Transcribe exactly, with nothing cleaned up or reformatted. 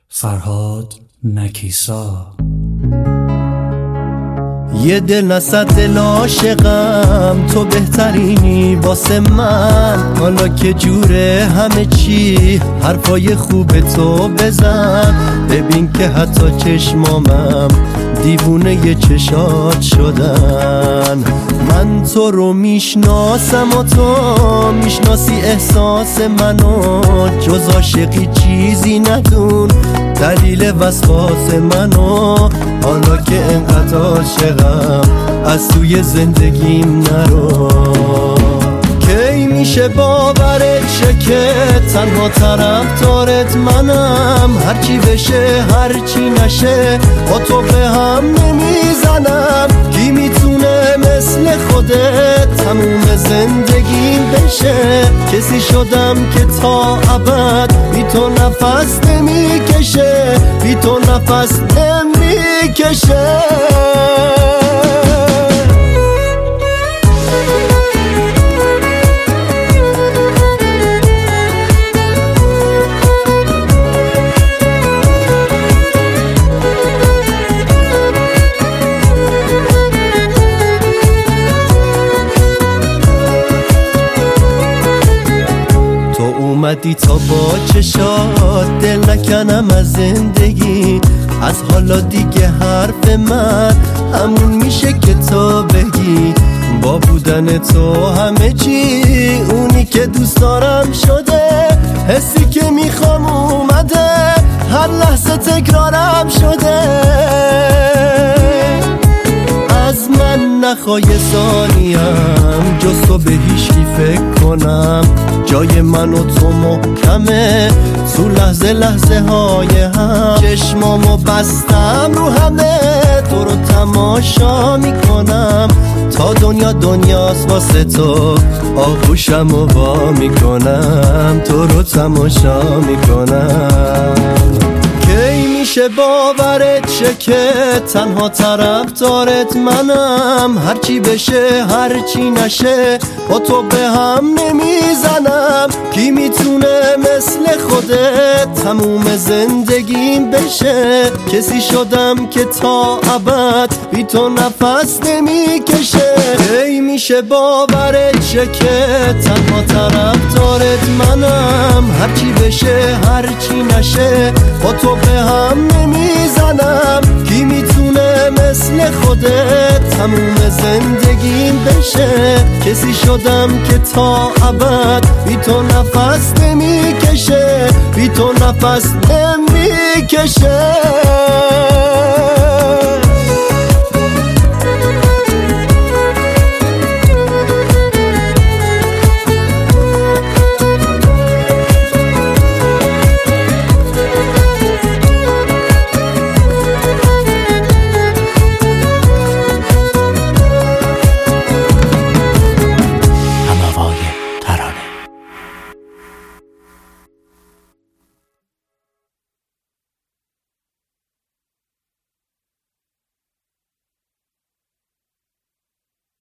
فرهاد نکیسا. یه دل نصد دل عاشقم، تو بهترینی واسه من. حالا که جوره همه چی، حرفای خوب تو بزن. ببین که حتی چشمامم دیوونه ی چشات شدن. من تو رو میشناسم و تو میشناسی احساس منو. جز عاشقی چیزی ندون، دلیل وسواس منو. حالا که انقدر عاشقم از توی زندگیم نرو. کی میشه باورت شه که تنها طرفدارت منم؟ هرچی بشه هرچی نشه با تو به هم نمیزنم. کی میتونه مثل خودت تموم زندگیم بشه؟ کسی شدم که تا ابد بی تو نفس نمیکشه، بی تو نفس نمیکشه. اومدی تا با چشات دل نکنم از زندگی. از حالا دیگه حرف من همون میشه که تو بگی. با بودن تو همه چی اونی که دوست دارم شده. حسی که میخوام اومده، هر لحظه تکرارم شده. از من نخوای ثانیم جز تو به هیچکی فکر کنم. جای من و تو محکمه تو لحظه لحظه های هم. چشمامو بستم رو همه، تو رو تماشا میکنم. تا دنیا دنیاست واسه تو آغوشم و وا میکنم. تو رو تماشا میکنم. کی میشه باورت شه که تنها طرفدارت منم؟ هرچی بشه هرچی نشه با تو به هم نمیزنم. کی میتونه مثل خودت تموم زندگیم بشه؟ کسی شدم که تا ابد بی تو نفس نمیکشه. کی میشه باورت شه که تنها طرفدارت منم؟ هرچی بشه هرچی نشه با تو به هم نمیزنم. کی میتونه مثل خودت تموم زندگیم بشه؟ کسی شدم که تا ابد بی تو نفس نمیکشه، بی تو نفس نمیکشه.